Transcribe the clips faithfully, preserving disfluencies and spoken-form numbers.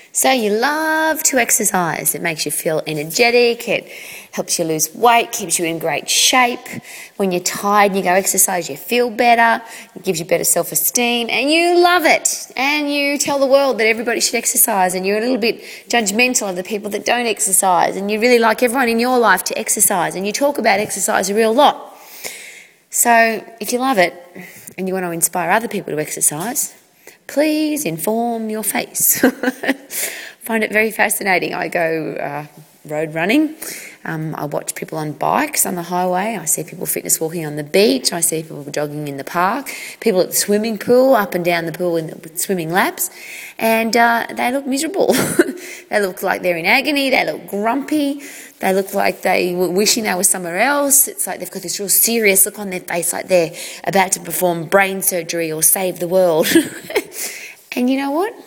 So you love to exercise. It makes you feel energetic. It helps you lose weight, keeps you in great shape. When you're tired and you go exercise, you feel better. It gives you better self-esteem and you love it. And you tell the world that everybody should exercise, and you're a little bit judgmental of the people that don't exercise, and you really like everyone in your life to exercise, and you talk about exercise a real lot. So if you love it and you want to inspire other people to exercise, please inform your face. Find it very fascinating. I go uh, road running. Um, I watch people on bikes on the highway. I see people fitness walking on the beach. I see people jogging in the park. People at the swimming pool, up and down the pool in the, with swimming laps. And uh, they look miserable. They look like they're in agony. They look grumpy. They look like they were wishing they were somewhere else. It's like they've got this real serious look on their face, like they're about to perform brain surgery or save the world. And you know what?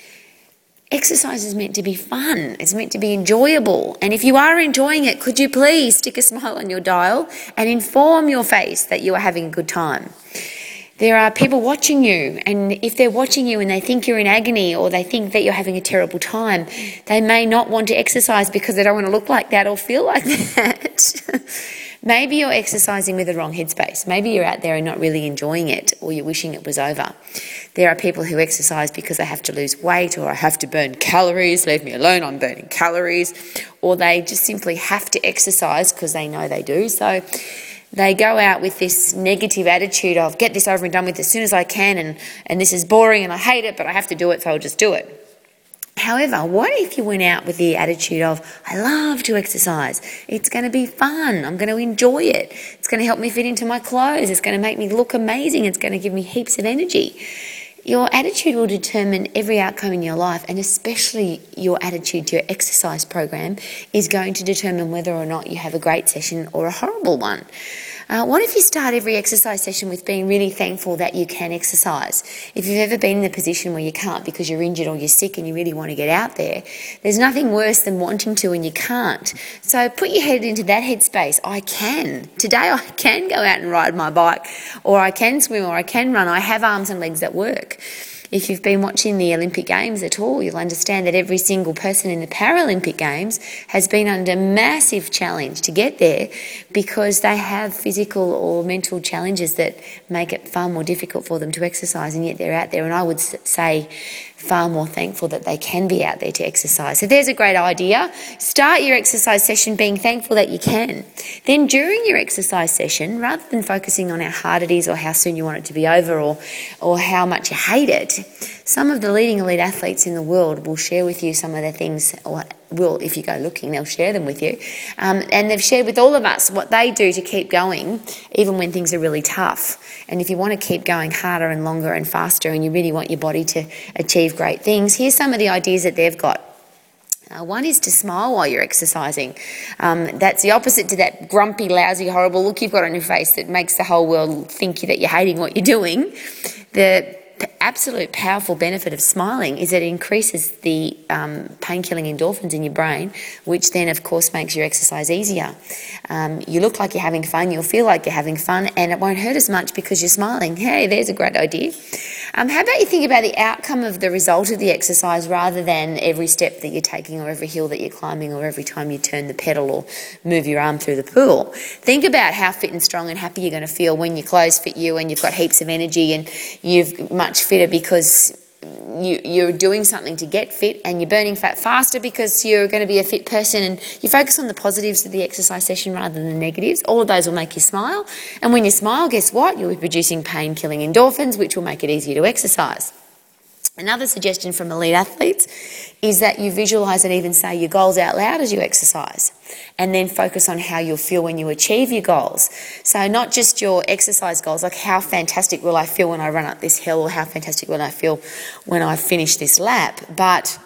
Exercise is meant to be fun. It's meant to be enjoyable. And if you are enjoying it, could you please stick a smile on your dial and inform your face that you are having a good time? There are people watching you, and if they're watching you and they think you're in agony or they think that you're having a terrible time, they may not want to exercise because they don't want to look like that or feel like that. Maybe you're exercising with the wrong headspace. Maybe you're out there and not really enjoying it, or you're wishing it was over. There are people who exercise because they have to lose weight, or I have to burn calories, leave me alone, I'm burning calories, or they just simply have to exercise because they know they do. So they go out with this negative attitude of get this over and done with as soon as I can, and, and this is boring and I hate it, but I have to do it, so I'll just do it. However, what if you went out with the attitude of, I love to exercise, it's going to be fun, I'm going to enjoy it, it's going to help me fit into my clothes, it's going to make me look amazing, it's going to give me heaps of energy. Your attitude will determine every outcome in your life, and especially your attitude to your exercise program is going to determine whether or not you have a great session or a horrible one. Uh, what if you start every exercise session with being really thankful that you can exercise? If you've ever been in a position where you can't because you're injured or you're sick and you really want to get out there, there's nothing worse than wanting to and you can't. So put your head into that headspace. I can. Today I can go out and ride my bike, or I can swim, or I can run. I have arms and legs that work. If you've been watching the Olympic Games at all, you'll understand that every single person in the Paralympic Games has been under massive challenge to get there because they have physical or mental challenges that make it far more difficult for them to exercise, and yet they're out there. And I would say far more thankful that they can be out there to exercise. So there's a great idea. Start your exercise session being thankful that you can. Then during your exercise session, rather than focusing on how hard it is or how soon you want it to be over, or, or how much you hate it, some of the leading elite athletes in the world will share with you some of the things, or will, if you go looking, they'll share them with you. Um, and they've shared with all of us what they do to keep going, even when things are really tough. And if you want to keep going harder and longer and faster, and you really want your body to achieve great things, here's some of the ideas that they've got. Uh, one is to smile while you're exercising. Um, that's the opposite to that grumpy, lousy, horrible look you've got on your face that makes the whole world think that you're hating what you're doing. The absolute powerful benefit of smiling is that it increases the um, pain-killing endorphins in your brain, which then, of course, makes your exercise easier. Um, you look like you're having fun, you'll feel like you're having fun, and it won't hurt as much because you're smiling. Hey, there's a great idea. Um, how about you think about the outcome of the result of the exercise rather than every step that you're taking, or every hill that you're climbing, or every time you turn the pedal or move your arm through the pool. Think about how fit and strong and happy you're going to feel when your clothes fit you and you've got heaps of energy and you've much fitter because you, you're doing something to get fit, and you're burning fat faster because you're going to be a fit person, and you focus on the positives of the exercise session rather than the negatives. All of those will make you smile, and when you smile, guess what? You'll be producing pain-killing endorphins, which will make it easier to exercise. Another suggestion from elite athletes is that you visualise and even say your goals out loud as you exercise, and then focus on how you'll feel when you achieve your goals. So not just your exercise goals, like how fantastic will I feel when I run up this hill, or how fantastic will I feel when I finish this lap, but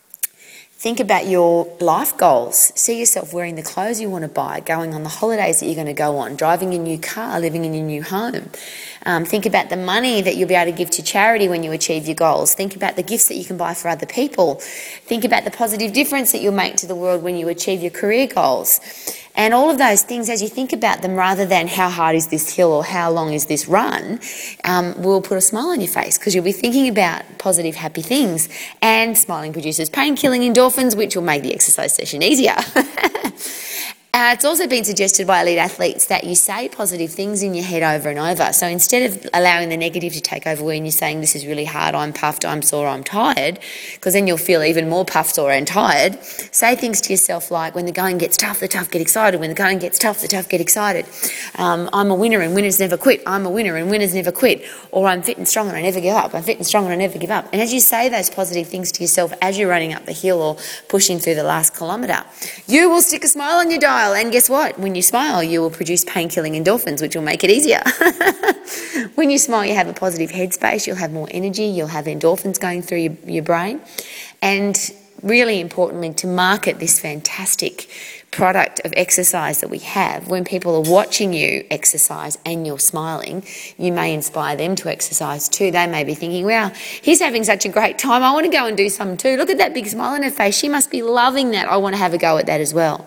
think about your life goals. See yourself wearing the clothes you want to buy, going on the holidays that you're going to go on, driving a new car, living in your new home. Um, think about the money that you'll be able to give to charity when you achieve your goals. Think about the gifts that you can buy for other people. Think about the positive difference that you'll make to the world when you achieve your career goals. And all of those things, as you think about them, rather than how hard is this hill or how long is this run, um, will put a smile on your face because you'll be thinking about positive, happy things. And smiling produces pain-killing endorphins, which will make the exercise session easier. Uh, it's also been suggested by elite athletes that you say positive things in your head over and over. So instead of allowing the negative to take over when you're saying this is really hard, I'm puffed, I'm sore, I'm tired, because then you'll feel even more puffed, sore and tired, say things to yourself like, when the going gets tough, the tough get excited. When the going gets tough, the tough get excited. Um, I'm a winner and winners never quit. I'm a winner and winners never quit. Or I'm fit and strong and I never give up. I'm fit and strong and I never give up. And as you say those positive things to yourself as you're running up the hill or pushing through the last kilometre, you will stick a smile on your dial. And guess what? When you smile, you will produce pain-killing endorphins, which will make it easier. When you smile, you have a positive headspace, you'll have more energy, you'll have endorphins going through your, your brain. And really importantly, to market this fantastic product of exercise that we have, when people are watching you exercise and you're smiling, you may inspire them to exercise too. They may be thinking, wow, he's having such a great time. I want to go and do something too. Look at that big smile on her face. She must be loving that. I want to have a go at that as well.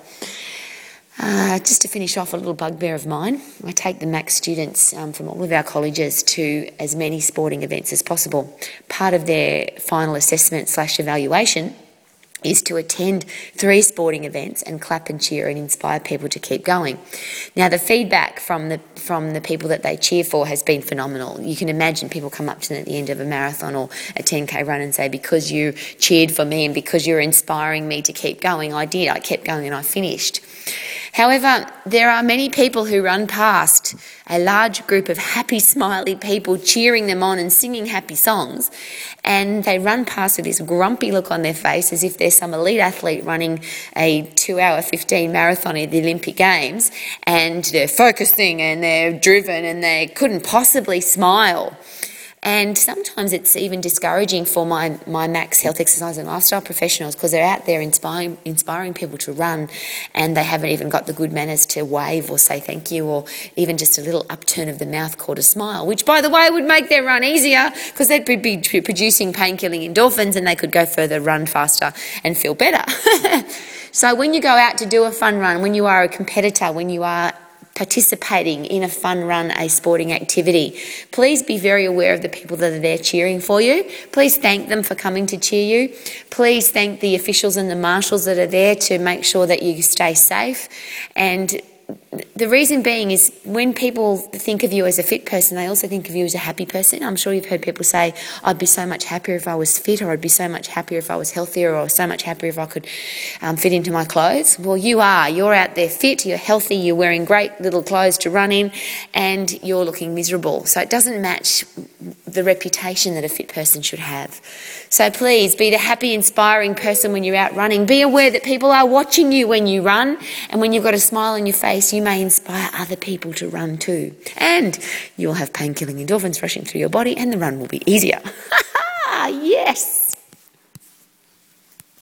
Uh, just to finish off, a little bugbear of mine, I take the Max students um, from all of our colleges to as many sporting events as possible. Part of their final assessment slash evaluation is to attend three sporting events and clap and cheer and inspire people to keep going. Now, the feedback from the from the people that they cheer for has been phenomenal. You can imagine people come up to them at the end of a marathon or a ten K run and say, because you cheered for me and because you're inspiring me to keep going, I did. I kept going and I finished. However, there are many people who run past a large group of happy, smiley people cheering them on and singing happy songs, and they run past with this grumpy look on their face as if they're some elite athlete running a two hour fifteen marathon at the Olympic Games, and they're focusing and they're driven and they couldn't possibly smile. And sometimes it's even discouraging for my, my Max Health, Exercise and Lifestyle professionals because they're out there inspiring inspiring people to run and they haven't even got the good manners to wave or say thank you or even just a little upturn of the mouth called a smile, which, by the way, would make their run easier because they'd be producing pain-killing endorphins and they could go further, run faster and feel better. So when you go out to do a fun run, when you are a competitor, when you are participating in a fun run, a sporting activity, please be very aware of the people that are there cheering for you. Please thank them for coming to cheer you. Please thank the officials and the marshals that are there to make sure that you stay safe. And the reason being is when people think of you as a fit person, they also think of you as a happy person. I'm sure you've heard people say, I'd be so much happier if I was fit, or I'd be so much happier if I was healthier, or so much happier if I could um, fit into my clothes. Well, you are. You're out there fit, you're healthy, you're wearing great little clothes to run in, and you're looking miserable. So it doesn't match the reputation that a fit person should have. So please be the happy, inspiring person when you're out running. Be aware that people are watching you when you run, and when you've got a smile on your face, you may inspire other people to run too. And you'll have pain-killing endorphins rushing through your body and the run will be easier. Yes!